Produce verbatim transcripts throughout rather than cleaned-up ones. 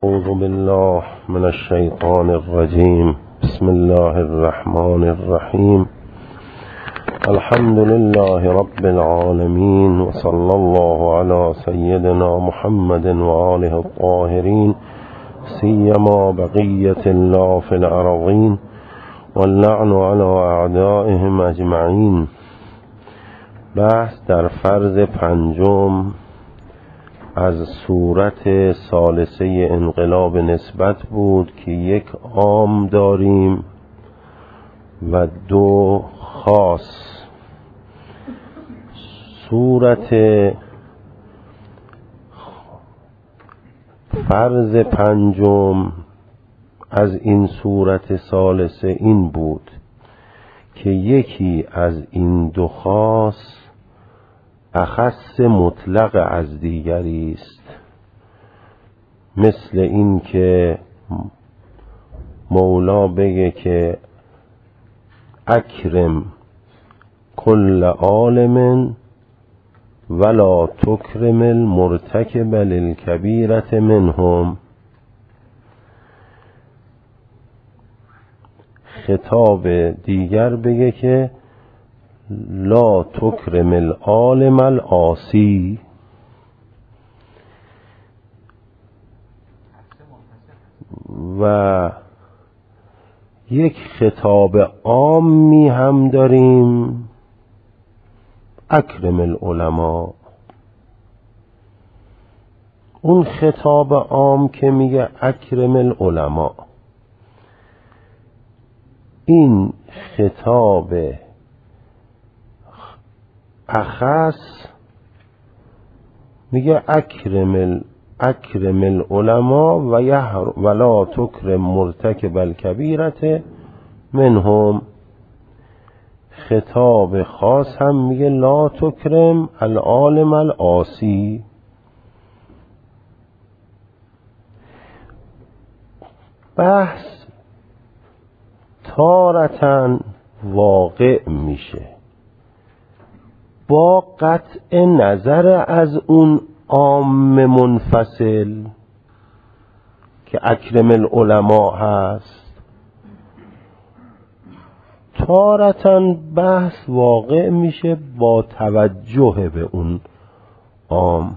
أعوذ بالله من الشيطان الرجيم. بسم الله الرحمن الرحيم. الحمد لله رب العالمين، وصلى الله على سيدنا محمد وآله الطاهرين، سيما بقية الله في الأرضين، واللعن على أعدائهم أجمعين. بحث در فرض پنجم از صورت ثالثه انقلاب نسبت بود که یک عام داریم و دو خاص. صورت فرض پنجم از این صورت ثالثه این بود که یکی از این دو خاص اخص مطلق از دیگری است، مثل این که مولا بگه که اکرم کل عالم ولا تکرم المرتکب للکبیرة منهم. خطاب دیگر بگه که لا تکرم العالم العاصی. و یک خطاب عامی هم داریم، اکرم العلماء. اون خطاب عام که میگه اکرم العلماء، این خطاب اخص میگه اکرم ال اکرم العلماء و یحر ولا تکرم مرتکب الکبیرة منهم. خطاب خاص هم میگه لا تکرم العالم العاصی. بحث تارتاً واقع میشه با قطع نظر از اون عام منفصل که اکرم العلماء هست. تارتاً بحث واقع میشه با توجه به اون عام.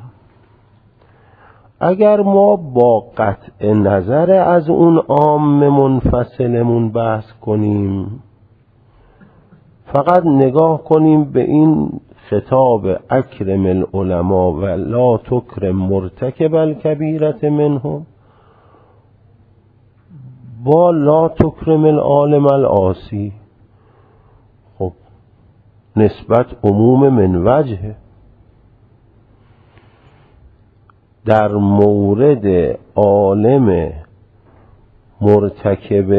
اگر ما با قطع نظر از اون عام منفصلمون بحث کنیم، فقط نگاه کنیم به این خطاب اکرم العلماء و لا تکرم مرتکب الکبیرة منهم با لا تکرم العالم العاصی، خب نسبت عموم من وجه. در مورد عالم مرتکب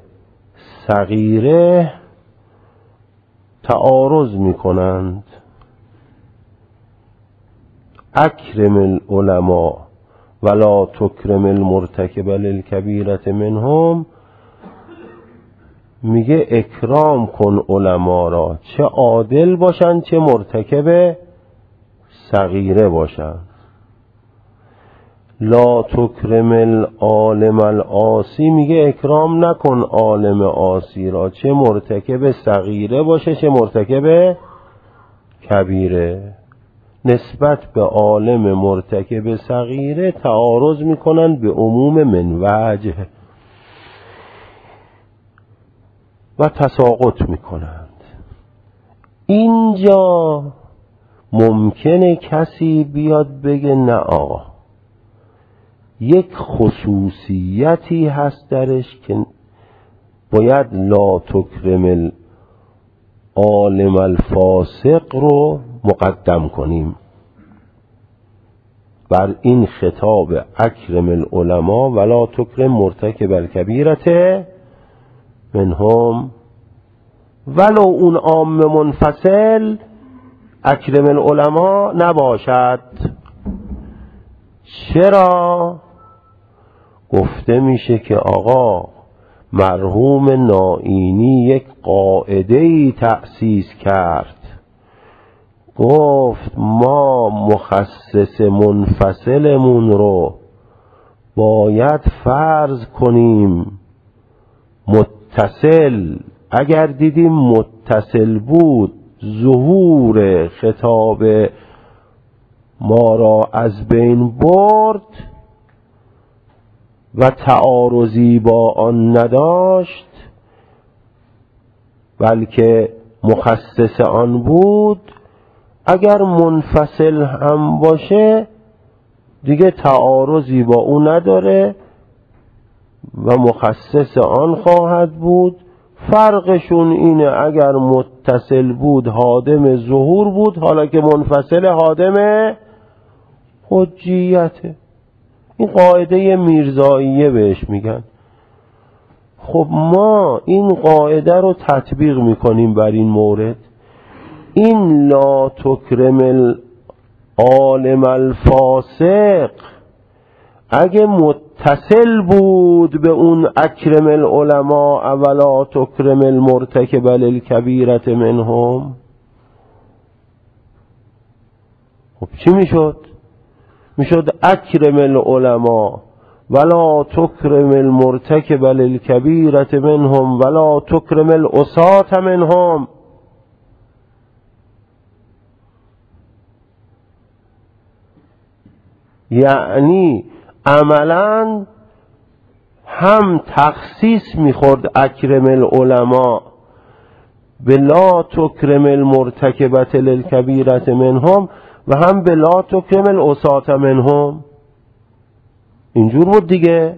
صغیره تعارض می کنند. اکرم العلماء ولا تکرم المرتکب للکبیرة منهم میگه اکرام کن علما را، چه عادل باشند چه مرتکب صغیره باشند. لا تکرم العالم العاصی میگه اکرام نکن عالم عاصی را، چه مرتکب صغیره باشه چه مرتکب کبیره. نسبت به عالم مرتکب صغیره تعارض میکنن به عموم من وجه و تساقط میکنند. اینجا ممکنه کسی بیاد بگه نه آقا، یک خصوصیتی هست درش که باید لا تکرم العالم الفاسق رو مقدم کنیم بر این خطاب اکرم العلماء ولا تکرم مرتکب الکبیرة منهم، ولو اون عام منفصل اکرم العلماء نباشد. چرا؟ گفته میشه که آقا مرحوم نائینی یک قاعده‌ای تأسیس کرد، گفت ما مخصص منفصلمون رو باید فرض کنیم متصل، اگر دیدیم متصل بود ظهور خطاب ما را از بین برد و تعارضی با آن نداشت بلکه مخصص آن بود، اگر منفصل هم باشه دیگه تعارضی با او نداره و مخصص آن خواهد بود. فرقشون اینه اگر متصل بود حادم ظهور بود، حالا که منفصل حادم حجیته. این قاعده میرزاییه بهش میگن. خب ما این قاعده رو تطبیق میکنیم بر این مورد. این لا تکرم العالم الفاسق اگه متصل بود به اون اکرم العلماء ولا تکرم المرتکب للکبیرة منهم، خب چی میشد؟ میشد اکرم العلماء ولا تکرم المرتکب للکبیرة منهم ولا تکرم العصاة منهم. یعنی عملا هم تخصیص میخورد اکرم العلماء به لا تکرم المرتکبة للکبیرة منهم و هم به لا تکرم العصاة منهم. اینجور بود دیگه.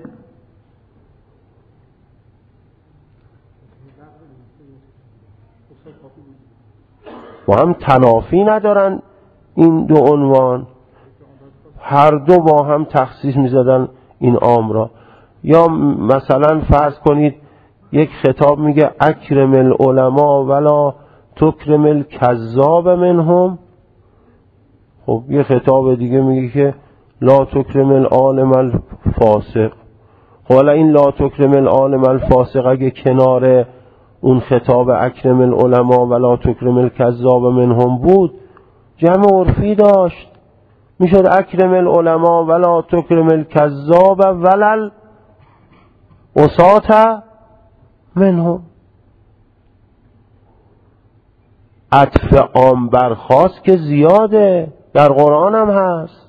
با هم تنافی ندارن این دو عنوان، هر دو با هم تخصیص میزدن این عام را. یا مثلا فرض کنید یک خطاب میگه اکرم العلماء ولا تکرم الکذاب منهم، خب یه خطاب دیگه میگه که لا تکرم العالم الفاسق. حالا این لا تکرم العالم الفاسق اگه کنار اون خطاب اکرم العلماء ولا تکرم الکذاب منهم بود، جمع عرفی داشت، میشد اکرم العلماء ولا تکرم الکذاب ولا العصاة منهم. عطف عام بر خاص که زیاده، در قرآن هم هست.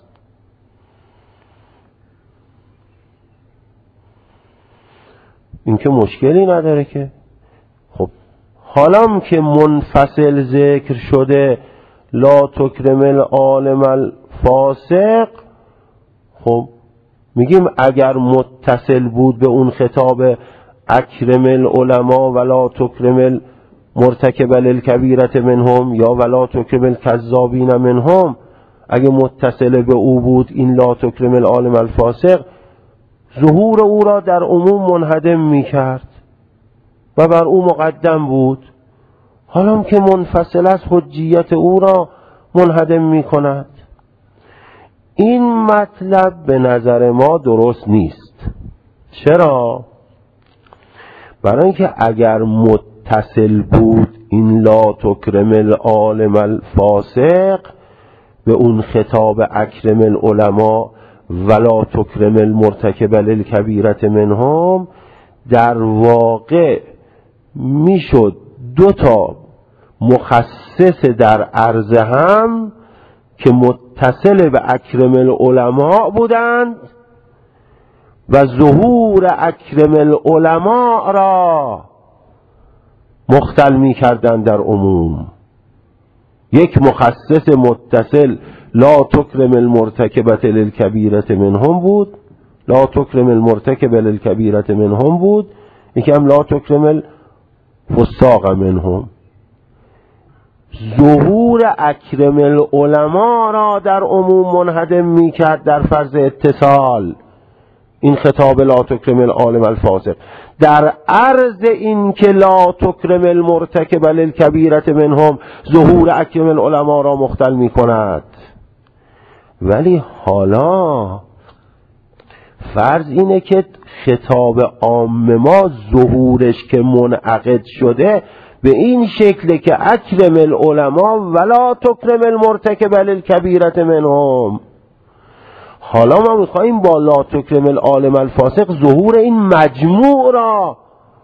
این که مشکلی نداره که. خب حالا که منفصل ذکر شده لا تکرم العالم الفاسق، خب میگیم اگر متصل بود به اون خطاب اکرم العلماء ولا تکرم المرتکب للکبیرة منهم یا ولا تکرم الکذابین منهم، اگه متصل به او بود این لا تکرم العالم الفاسق، ظهور او را در عموم منهدم میکرد و بر او مقدم بود. حالا که منفصل از حجیت او را منهدم میکند. این مطلب به نظر ما درست نیست. چرا؟ برای اینکه اگر متصل بود این لا تکرم العالم الفاسق به اون خطاب اکرم العلماء ولا تکرم المرتکب للکبیرة منهم، در واقع میشد دو تا مخصص در عرض هم که متصل به اکرم العلماء بودند و ظهور اکرم العلماء را مختل می کردند در عموم. یک مخصص متصل لا تکرم المرتکبة للکبیرة منهم بود، لا تکرم المرتکب للکبیرة منهم بود، یکی هم لا تکرم الفساق منهم. ظهور اکرم العلماء را در عموم منهدم می کرد در فرض اتصال این خطاب لا تکرم العالم الفاسق، در عرض این که لا تکرم المرتکب للکبیرة منهم ظهور اکرم العلماء را مختل می کند. ولی حالا فرض اینه که خطاب عام ما ظهورش که منعقد شده به این شکل که اکرم العلماء ولا تکرم المرتکب للکبیرة منهم. حالا ما میخواییم با لا تکرم العالم الفاسق ظهور این مجموع را،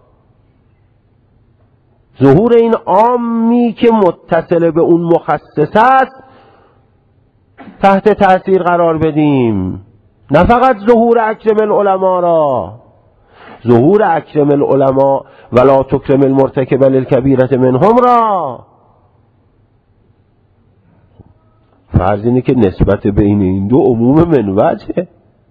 ظهور این عامی که متصل به اون مخصص است تحت تأثیر قرار بدیم، نه فقط ظهور اکرم العلماء را. ظهور اکرم العلماء ولا تکرم المرتکب للکبیرة منهم را فرض اینه که نسبت بین این دو عموم من وجهه،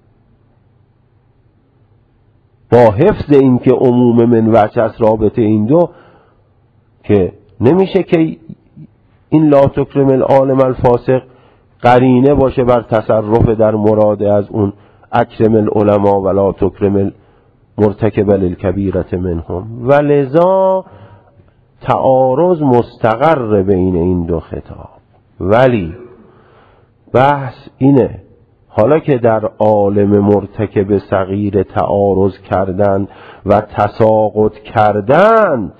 با حفظ این که عموم من وجه است رابطه این دو، که نمیشه که این لا تکرم العالم الفاسق قرینه باشه بر تصرف در مراد از اون اکرم العلماء ولا تکرم المرتکب للکبیرة منهم، و لذا تعارض مستقر بین این دو خطاب. ولی بحث اینه حالا که در عالم مرتکب صغیر تعارض کردند و تساقط کردند،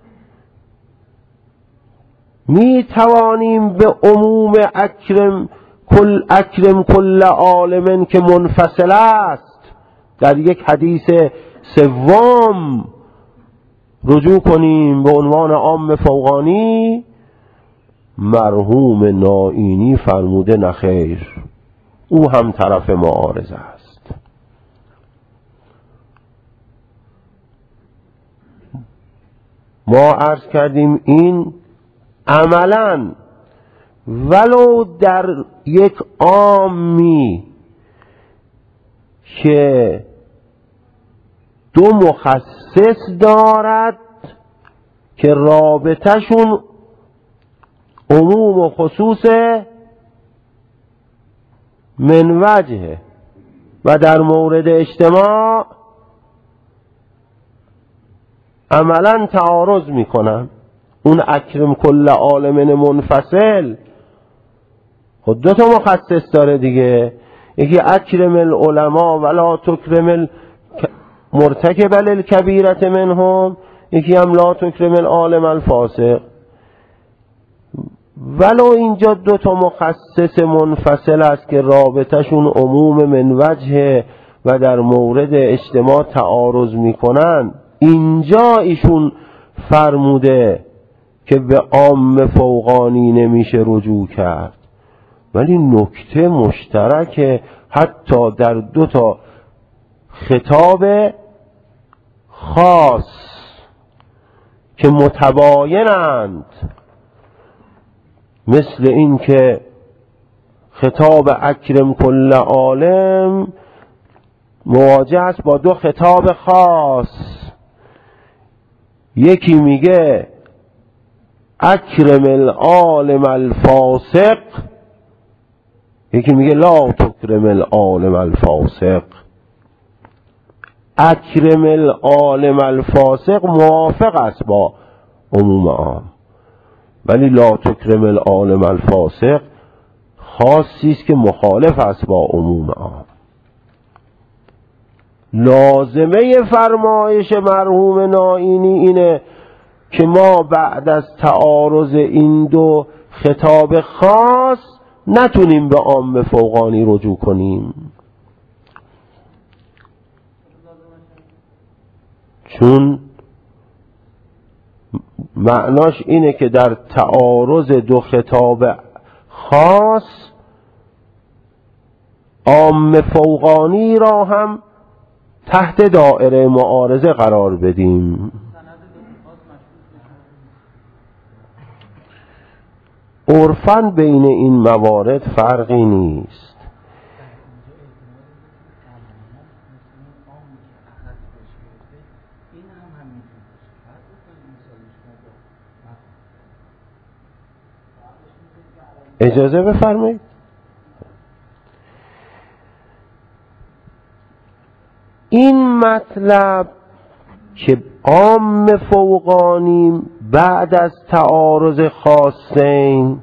می توانیم به عموم اکرم کل اکرم کل عالم که منفصل است در یک حدیث سوم رجوع کنیم به عنوان عام فوقانی؟ مرحوم نائینی فرموده نخیر، او هم طرف معارضه است. ما عرض کردیم این عملاً ولو در یک عامی که دو مخصص دارد که رابطهشون عموم و خصوص من وجهه و در مورد اجتماع عملا تعارض میکنن، اون اکرم کل عالم منفصل خود دو تا مخصص داره دیگه، یکی اکرم العلماء ولا تکرم المرتکب للکبیرة منهم، یکی هم لا تکرم العالم الفاسق. ولو اینجا دو تا مخصص منفصل است که رابطهشون عموم من وجه و در مورد اجتماع تعارض میکنن، اینجا ایشون فرموده که به عام فوقانی نمیشه رجوع کرد. ولی نکته مشترک حتی در دو تا خطاب خاص که متباینند، مثل این که خطاب اکرم کل عالم مواجه است با دو خطاب خاص، یکی میگه اکرم العالم الفاسق، یکی میگه لا تکرم العالم الفاسق. اکرم العالم الفاسق موافق است با عموم عام، ولی لا تکرم العالم الفاسق خاصی است که مخالف است با عموم عام. لازمه فرمایش مرحوم نائینی اینه که ما بعد از تعارض این دو خطاب خاص نتونیم به عام فوقانی رجوع کنیم، چون معناش اینه که در تعارض دو خطاب خاص عام فوقانی را هم تحت دائره معارضه قرار بدیم. عرفاً بین این موارد فرقی نیست. اجازه بفرمایید. این مطلب که عام فوقانی بعد از تعارض خاصین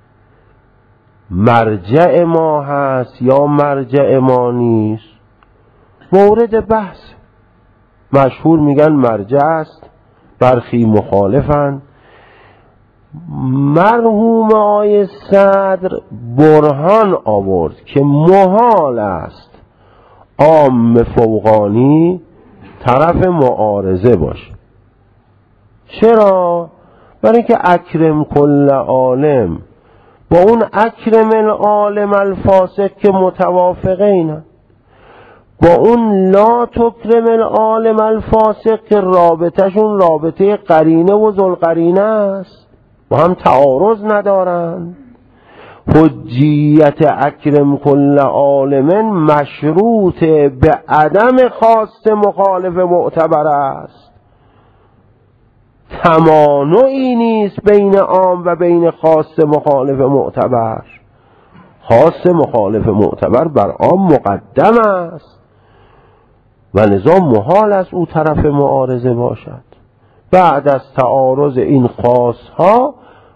مرجع ما هست یا مرجع ما نیست مورد بحث. مشهور میگن مرجع است، برخی مخالفن. مرحوم آقای صدر برهان آورد که محال است عام فوقانی طرف معارضه باشه. چرا؟ برای که اکرم کل عالم با اون اکرم العالم الفاسق که متوافقه اینا، با اون لا تکرم العالم الفاسق که رابطهشون رابطه قرینه و ذوالقرینه است، با هم تعارض ندارن. حجیت اکرم کل عالم مشروط به عدم خاص مخالف معتبر است. تمانعی نیست بین عام و بین خاص مخالف معتبر. خاص مخالف معتبر بر عام مقدم است و لذا محال است او طرف معارضه باشد. بعد از تعارض این خاص ها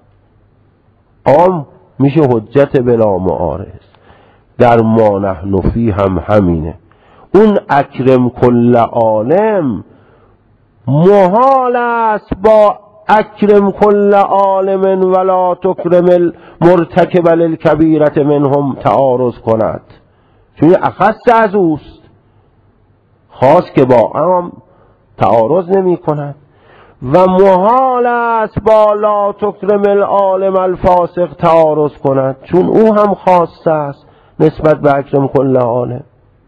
عام میشه حجت بلا معارض. در ما نحن فی هم همینه. اون اکرم کل عالم محال است با اکرم کل عالم ولا تکرم المرتکب للکبیرة منهم تعارض کند، چون اخص از اوست، خاص که با عام تعارض نمی کند. و محال است با لا تکرم العالم الفاسق تعارض کند، چون او هم خاص است نسبت به اکرم کل عالم.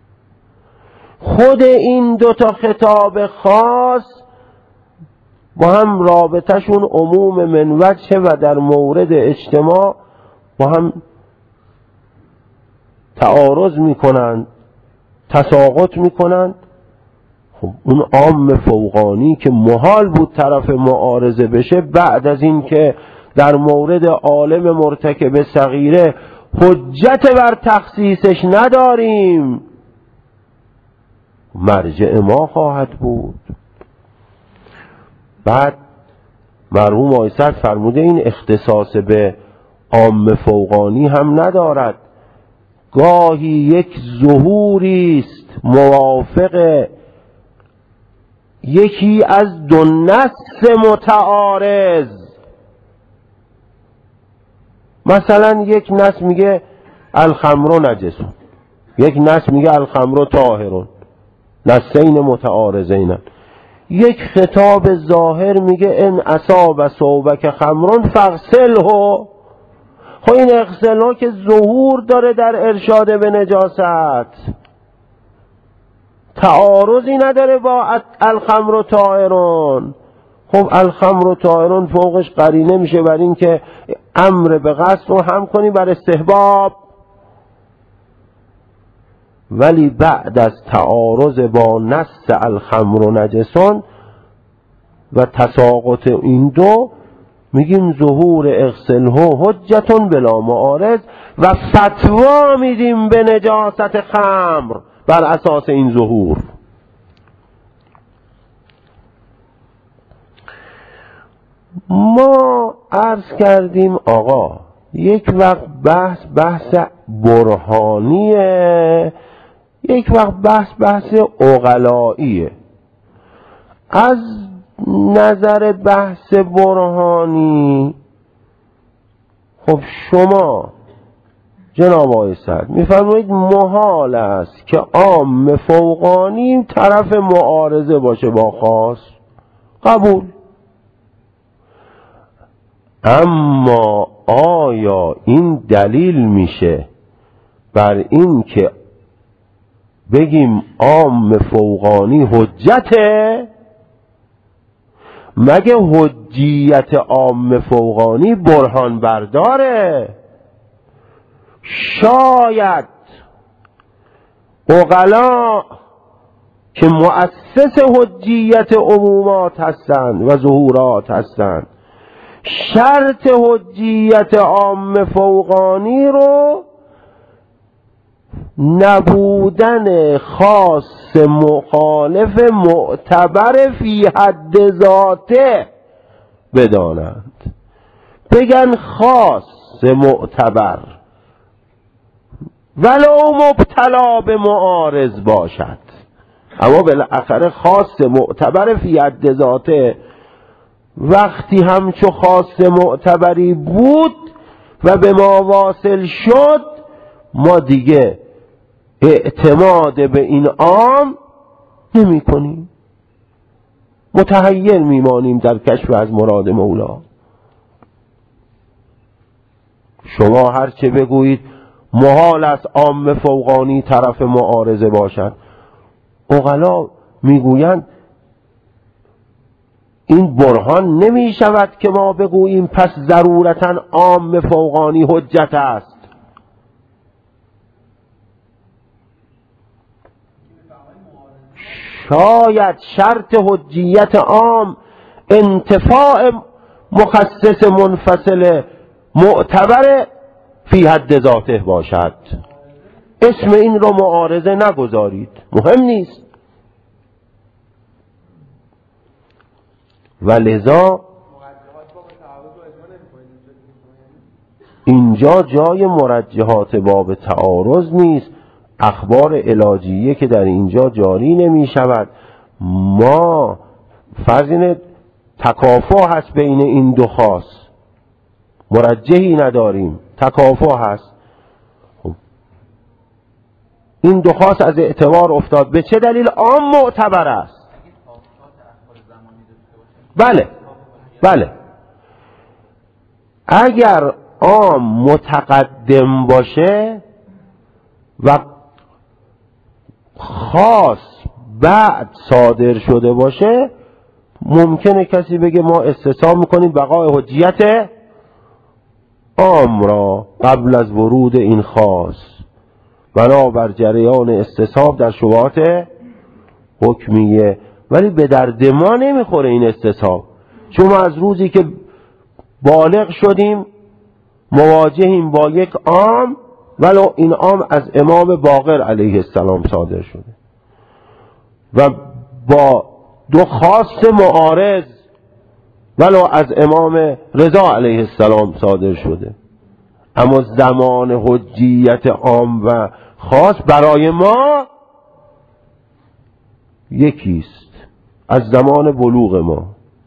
خود این دوتا خطاب خاص با هم رابطهشون عموم من وجه و در مورد اجتماع با هم تعارض میکنند، تساقط میکنند. خب اون عام فوقانی که محال بود طرف معارضه بشه، بعد از این که در مورد عالم مرتکب صغیره حجت بر تخصیصش نداریم، مرجع ما خواهد بود. بعد مرحوم آقای صدر فرموده این اختصاص به عام فوقانی هم ندارد. گاهی یک ظهوری است موافق یکی از دو نص متعارض. مثلا یک نص میگه الخمر نجسون، یک نص میگه الخمر طاهرون، نصین متعارضین. یک خطاب ظاهر میگه ان اصاب ثوبک خمرون فاغسله. خب این اغسله که ظهور داره در ارشاد به نجاست، تعارضی نداره با الخمر طاهرون. خب الخمر طاهرون فوقش قرینه میشه بر این که امر به قصد رو هم کنی بر استحباب. ولی بعد از تعارض با نص الخمر نجسون و تساقط این دو میگیم ظهور اغسله حجتون بلا معارض و فتوا میدیم به نجاست خمر بر اساس این ظهور. ما عرض کردیم آقا یک وقت بحث بحث برهانیه، یک وقت بحث بحث عقلاییه. از نظر بحث برهانی خب شما جناب آقای صدر میفرمایید محال است که عام فوقانی طرف معارضه باشه با خاص، قبول. اما آیا این دلیل میشه بر این که بگیم عام فوقانی حجته؟ مگه حجیت عام فوقانی برهان برداره؟ شاید عقلا که مؤسس حجیت عمومات هستند و ظهورات هستند، شرط حجیت عام فوقانی رو نبودن خاص مخالف معتبر فی حد ذاته بدانند. بگن خاص معتبر ولو مبتلا به معارض باشد، اما بالاخره خاص معتبر فی حد ذاته وقتی همچو خاص معتبری بود و به ما واصل شد، ما دیگه اعتماد به این عام نمی کنیم، متحیر میمانیم در کشف از مراد مولا. شما هرچه بگویید محال است عام فوقانی طرف معارضه باشد. عقلا میگویند این برهان نمی شود که ما بگوییم پس ضرورتاً عام فوقانی حجت است. شاید شرط حجیت عام انتفاع مخصص منفصل معتبر فی حد ذاته باشد. اسم این رو معارضه نگذارید، مهم نیست. و لذا اینجا جای مرجحات باب تعارض نیست. اخبار علاجیه که در اینجا جاری نمی شود. ما فرض اینه تکافؤ هست بین این دو خاص، مرجحی نداریم، تکافؤ هست. این دو خاص از اعتبار افتاد. به چه دلیل؟ عام معتبر است. بله بله، اگر عام متقدم باشه و خاص بعد صادر شده باشه، ممکنه کسی بگه ما استثناء میکنیم بقای حجیت عام را قبل از ورود این خاص، بنابر جریان استصحاب در شبهات حکمیه. ولی به درد ما نمیخوره این استصحاب، چون ما از روزی که بالغ شدیم مواجهیم با یک عام، ولو این عام از امام باقر علیه السلام صادر شده و با دو خاص معارض ولو از امام رضا علیه السلام صادر شده. اما زمان حجیت عام و خاص برای ما یکیست از زمان بلوغ ما،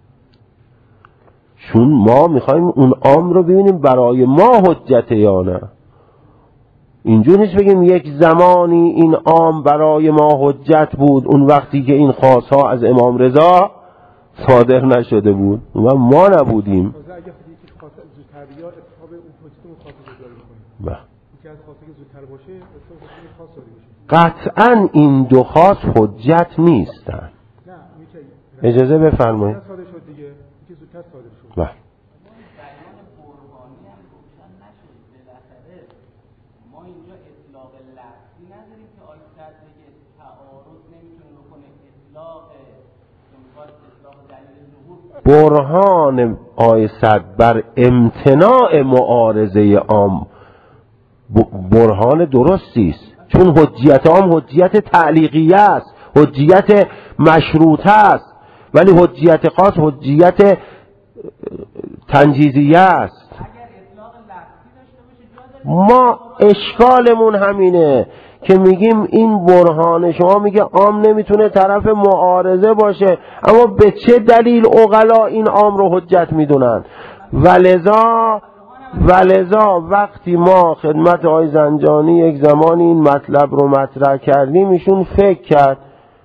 چون ما میخوایم اون عام رو ببینیم برای ما حجت یا نه. اینجور نیست بگیم یک زمانی این عام برای ما حجت بود، اون وقتی که این خاص ها از امام رضا صادر نشده بود و ما نبودیم. قطعا این دو خاص حجت نیستن. اجازه بفرمایید. بله. برهان آیه صد بر امتناع معارضه عام برهان درستی است، چون حجیت عام حجیت تعلیقیه است، حجیت مشروطه است، ولی حجیت خاص حجیت تنجیزیه است. ما اشکالمون همینه که میگیم این برهان شما میگه عام نمیتونه طرف معارضه باشه، اما به چه دلیل عقلا این عام رو حجت میدونن؟ ولذا ولذا وقتی ما خدمت آقای زنجانی یک زمانی این مطلب رو مطرح کردیم، ایشون فکر کرد،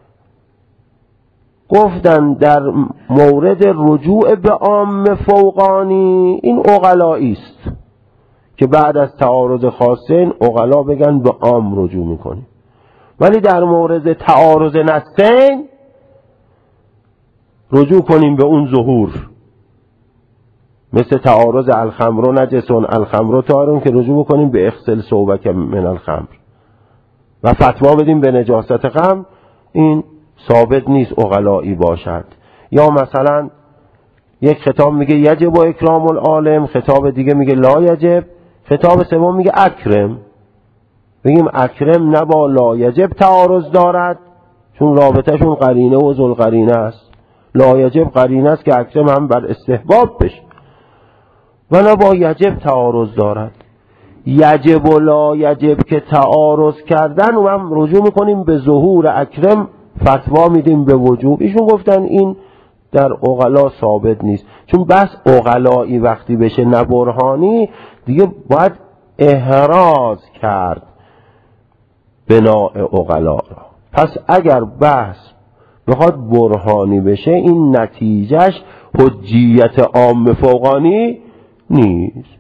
گفتن در مورد رجوع به عام فوقانی این عقلایی است که بعد از تعارض خاصین عقلا بگن به عام رجوع میکنیم، ولی در مورد تعارض نصین رجوع کنیم به اون ظهور، مثل تعارض الخمر نجسون الخمر طاهرون که رجوع کنیم به اغسل ثوبک من الخمر و فتوا بدیم به نجاست خمر. این ثابت نیست عقلایی باشد. یا مثلا یک خطاب میگه یجب و اکرام العالم، خطاب دیگه میگه لا یجب، خطاب سوم میگه اکرم. بگیم اکرم نه با لا یجب تعارض دارد، چون رابطهشون قرینه و ذوالقرینه است. لا یجب قرینه است که اکرم هم بر استحباب بشه، و نه با یجب تعارض دارد. یجب و لا یجب که تعارض کردن و هم رجوع میکنیم به ظهور اکرم، فتوا میدیم به وجوب. ایشون گفتن این در عقلا ثابت نیست. چون بس عقلایی وقتی بشه نه برهانی، دیگه باید احراز کرد بناء عقلا را. پس اگر بحث بخواد برهانی بشه، این نتیجهش حجیت عام فوقانی نیست.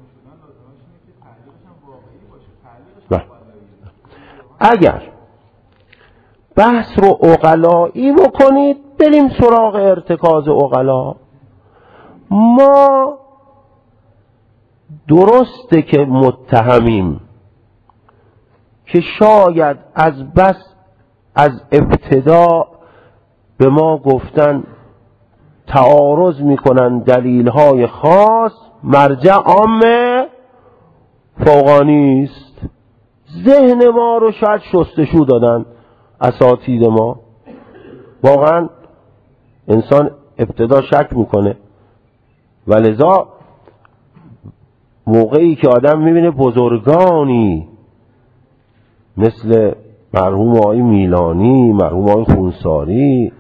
اگر بحث رو عقلایی بکنید، بریم سراغ ارتکاز عقلا. ما درسته که متهمیم که شاید از بس از ابتدا به ما گفتن تعارض میکنن دلیل‌های خاص، مرجع عام فوقانی است. ذهن ما رو شاید شستشو دادن اساتید ما. واقعا انسان ابتدا شک میکنه، ولذا موقعی که آدم میبینه بزرگانی مثل مرحوم آقای میلانی، مرحوم آقای خونساری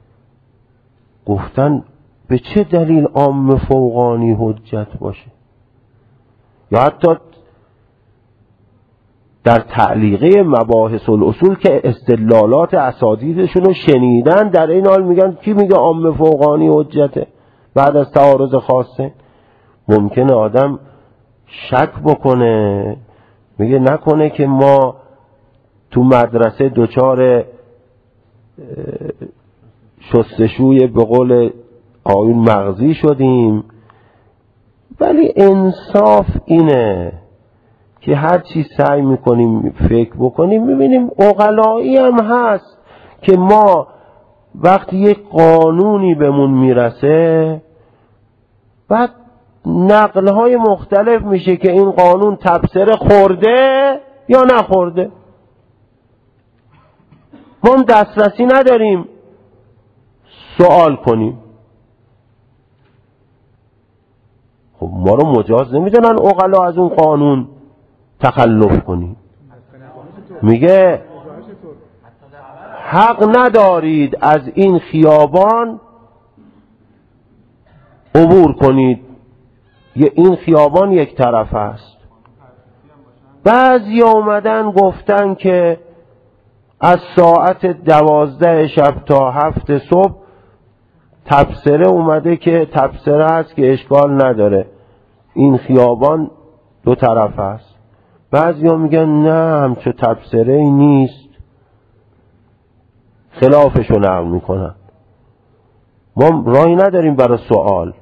گفتن به چه دلیل عام فوقانی حجت باشه، یا حتی در تعلیقه مباحث الاصول که استدلالات اساتیدشون رو شنیدن، در این حال میگن کی میگه عام فوقانی حجته بعد از تعارض خاصه؟ ممکنه آدم شک بکنه، میگه نکنه که ما تو مدرسه دوچار شستشوی به قول آیون مغزی شدیم. ولی انصاف اینه که هر چی سعی میکنیم فکر بکنیم میبینیم عقلایی هم هست که ما وقتی یک قانونی بهمون میرسه، بعد نقلهای مختلف میشه که این قانون تبصره خورده یا نخورده. ما هم دسترسی نداریم سوال کنیم. خب ما رو مجاز نمیدونن عقلا از اون قانون تخلف کنیم. میگه حق ندارید از این خیابان عبور کنید، این خیابان یک طرف است. بعضی اومدن گفتن که از ساعت دوازده شب تا هفت صبح تبصره اومده که تبصره هست که اشکال نداره، این خیابان دو طرف است. بعضی ها میگن نه همچه تبصره ای نیست، خلافشو نقل میکنن. ما راهی نداریم برای سوال.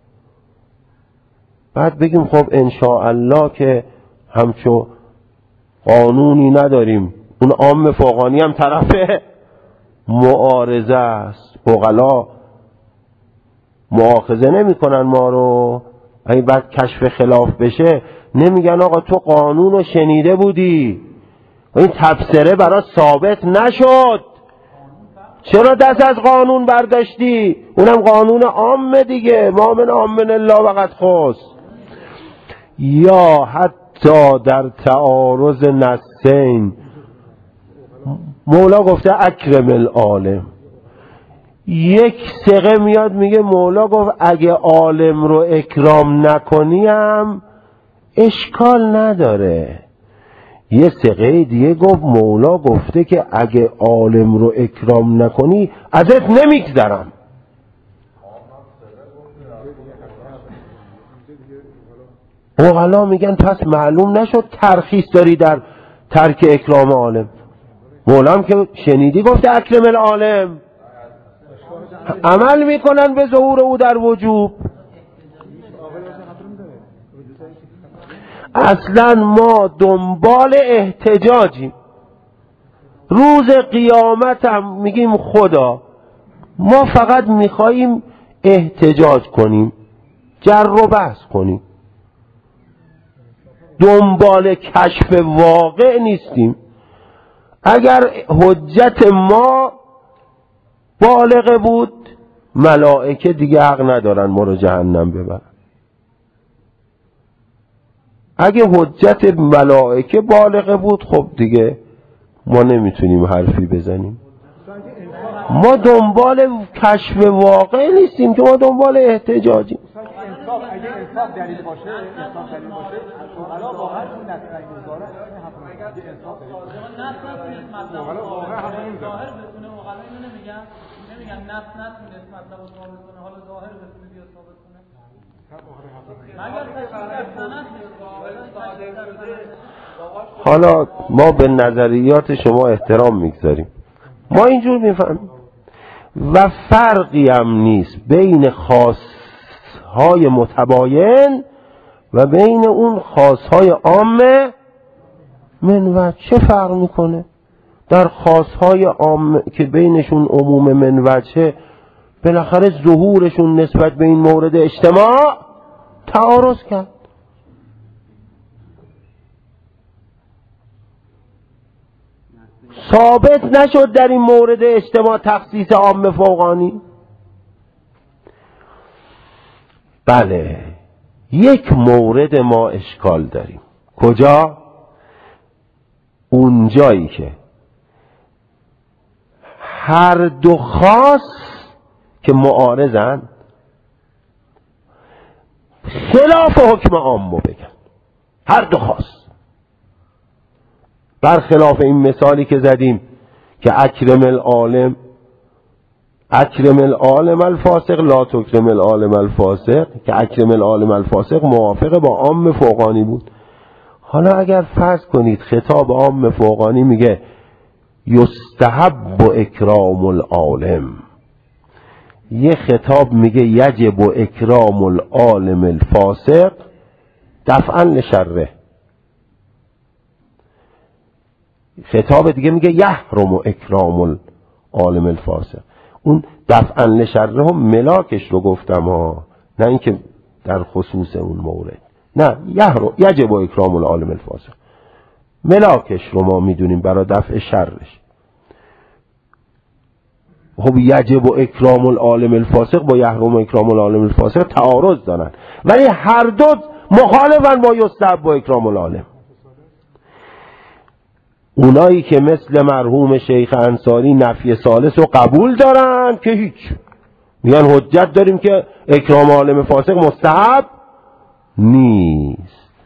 بعد بگیم خب انشاءالله که همچو قانونی نداریم، اون عام فوقانی هم طرف معارضه است. عقلا مؤاخذه نمی کنن ما رو. اگه بعد کشف خلاف بشه نمیگن آقا تو قانون رو شنیده بودی، این تبصره برای ثابت نشد، چرا دست از قانون برداشتی؟ اونم قانون عام دیگه، ما من عام من الله وقد خص. یا حتی در تعارض نصین مولا گفته اکرم العالم، یک ثقه میاد میگه مولا گفت اگه عالم رو اکرام نکنیم اشکال نداره. یه ثقه دیگه گفت مولا گفته که اگه عالم رو اکرام نکنی ازت نمیگذرم. عقلا میگن پس معلوم نشد ترخیص داری در ترک اکرام عالم. مولا هم که شنیدی گفته اکرم العالم، عمل میکنن به ظهور او در وجوب. اصلا ما دنبال احتجاجیم. روز قیامت هم میگیم خدا ما فقط میخواییم احتجاج کنیم، جر و بحث کنیم، دنبال کشف واقع نیستیم. اگر حجت ما بالغ بود ملائکه دیگه حق ندارن ما رو جهنم ببرن. اگه حجت ملائکه بالغ بود خب دیگه ما نمیتونیم حرفی بزنیم. ما دنبال کشف واقع نیستیم که ما دنبال احتجاجیم. انصاف اگه انصاف دلیل باشه، انصاف دلیل باشه، حالا واقعا اون نقل میذاره این حرف اگه انصاف دلیل باشه نتونست مطلب واقعا همون ظاهر بتونه واقعا اینو نمیگن نمیگن نفس نتونست مطلب ثابت کنه حالا ظاهر بتونه بیا ثابت کنه مگر حالا ما به نظریات شما احترام میگذاریم، ما اینجور میفهمیم و فرقی هم نیست بین خاصهای متباین و بین اون خاصهای عامه. منوج چه فرق میکنه؟ در خاصهای عامه که بینشون عموم منوجه بالاخره ظهورشون نسبت به این مورد اجتماع تعارض کرد. ثابت نشد در این مورد اجتماع تخصیص عام فوقانی. بله یک مورد ما اشکال داریم. کجا؟ اونجایی که هر دو خاص که معارضن خلاف حکم عامو بگن، هر دو خاص، برخلاف این مثالی که زدیم که اکرم العالم اکرم العالم الفاسق لا تکرم العالم الفاسق، که اکرم العالم الفاسق موافق با عام فوقانی بود. حالا اگر فرض کنید خطاب عام فوقانی میگه یستحب اکرام العالم، یه خطاب میگه یجب اکرام العالم الفاسق، دفعا لشره. خطاب دیگه میگه یحرم اکرام العالم الفاسق، اون دفعا لشره هم ملاکش رو گفتم ها، نه اینکه در خصوص اون مورد، نه یحرم یجب اکرام العالم الفاسق، ملاکش رو ما میدونیم برای دفع شرش. خب یجب اکرام العالم الفاسق با یحرم اکرام العالم الفاسق تعارض دارن، ولی هر دو مخالفن با یستحب با اکرام العالم. اونایی که مثل مرحوم شیخ انصاری نفی ثالث رو قبول دارن که هیچ، میگن حجت داریم که اکرام عالم فاسق مستحب نیست.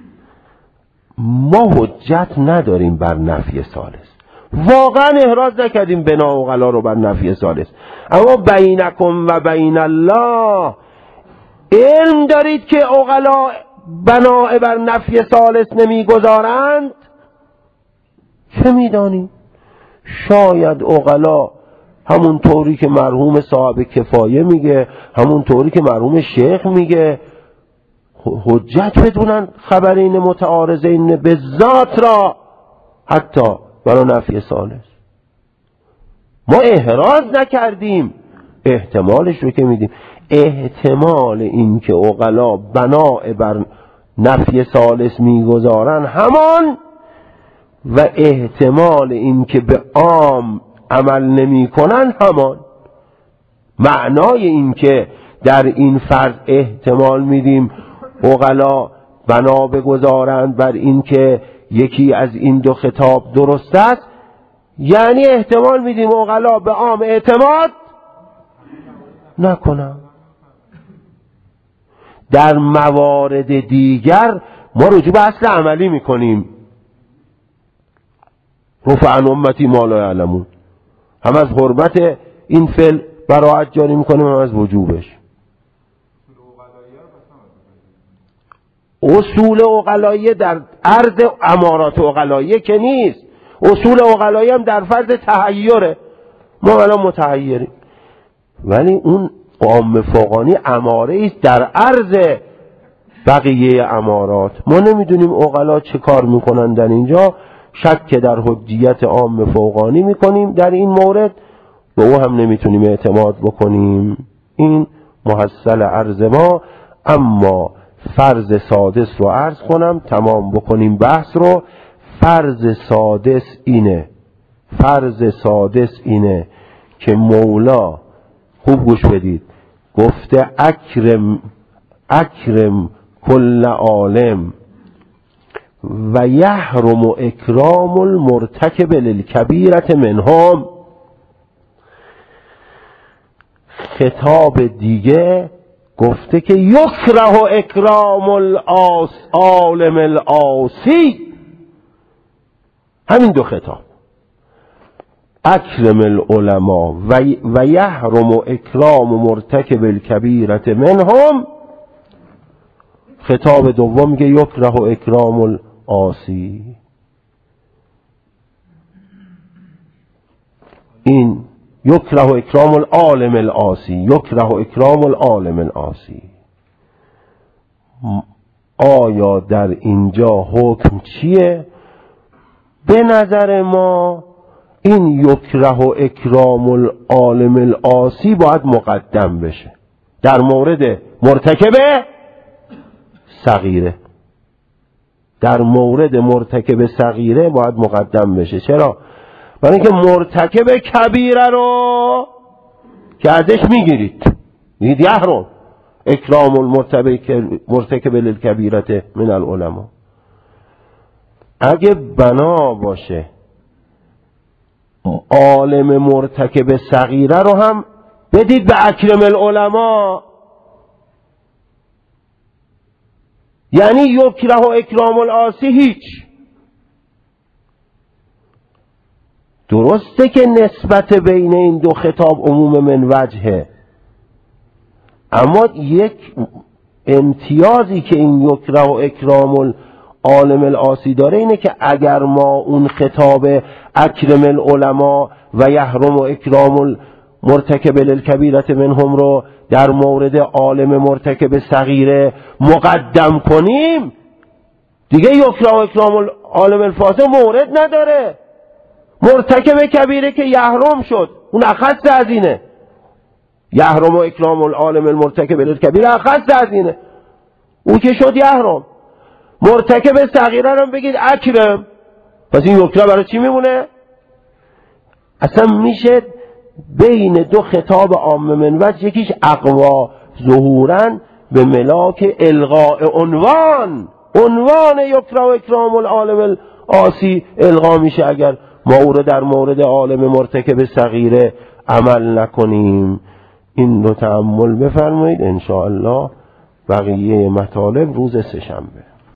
ما حجت نداریم بر نفی ثالث، واقعا احراز نکردیم بنا عقلا رو بر نفی ثالث، اما بینکم و بین الله علم دارید که عقلا بنا بر نفی ثالث نمیگذارند. چه میدانیم؟ شاید عقلا همون طوری که مرحوم صاحب کفایه میگه، همون طوری که مرحوم شیخ میگه، حجت بدونن خبرین متعارضین به ذات را حتی برای نفی ثالث. ما احراز نکردیم، احتمالش رو که میدیم. احتمال این که عقلا بنا بر نفی ثالث میگذارن همان، و احتمال این که به عام عمل نمی کنن همان. معنای این که در این فرض احتمال میدیم عقلا بنا بگذارند بر این که یکی از این دو خطاب درست است، یعنی احتمال میدیم عقلا به عام اعتماد نکنن. در موارد دیگر ما رجوع به اصل عملی میکنیم، رفع عن امتی ما لا یعلمون، هم از حرمت این فعل براءت جاری میکنیم، هم از وجوبش. اصول عقلاییه در عرض امارات عقلاییه که نیست، اصول عقلاییه هم در فرض تحیره، ما الان متحیریم، ولی اون عام فوقانی اماره است در عرض بقیه امارات. ما نمیدونیم عقلا چه کار میکنن در اینجا، شک در حجیت عام فوقانی میکنیم در این مورد، و او هم نمیتونیم اعتماد بکنیم. این محصل عرض ما. اما فرض سادس رو عرض کنم تمام بکنیم بحث رو. فرض سادس اینه فرض سادس اینه که مولا، خوب گوش بدید، گفته اکرم اکرم کل عالم و یحرم اکرام المرتکب للکبیرة منهم. خطاب دیگه گفته که یکره اکرام العالم العاصی. همین دو خطاب، اکرم العلماء و یحرم اکرام مرتکب الکبیرة منهم. خطاب دوم میگه یکره اکرام العاصی. این یکره اکرام العالم العاصی، یکره اکرام العالم العاصی. آیا در اینجا حکم چیه؟ به نظر ما این یکره اکرام العالم العاصی باید مقدم بشه در مورد مرتکب صغیره. در مورد مرتکب صغیره باید مقدم بشه. چرا؟ برای اینکه مرتکب کبیره رو که ازش میگیرید، میگید یحرم اکرام المرتکب للکبیرة من العلماء. اگه بنا باشه عالم مرتکب صغیره رو هم بدید به اکرم العلماء، یعنی یکره اکرام العاصی هیچ. درسته که نسبت بین این دو خطاب عموم من وجهه، اما یک امتیازی که این یکره و اکرام العالم العاصی داره اینه که اگر ما اون خطاب اکرم العلماء و یحرم و اکرام المرتکب للکبیرة منهم رو در مورد عالم مرتکب صغیره مقدم کنیم، دیگه یکره و اکرام العالم الفاسق مورد نداره. مرتکب کبیره که یحرم شد، اون اخص از اینه. یحرم و اکرام العالم المرتکب للکبیره اخص از اینه، اون که شد یحرم. مرتکب صغیره رو بگید اکرم، پس این یکره برای چی میمونه؟ اصلا میشه بین دو خطاب عام من وجه یکیش اقوا ظهورن به ملاک الغاء عنوان، عنوان یکره و اکرام العالم العاصی الغا میشه اگر ما او رو در مورد عالم مرتکب صغیره عمل نکنیم. این رو تأمل بفرمایید. انشاءالله بقیه مطالب روز سه‌شنبه.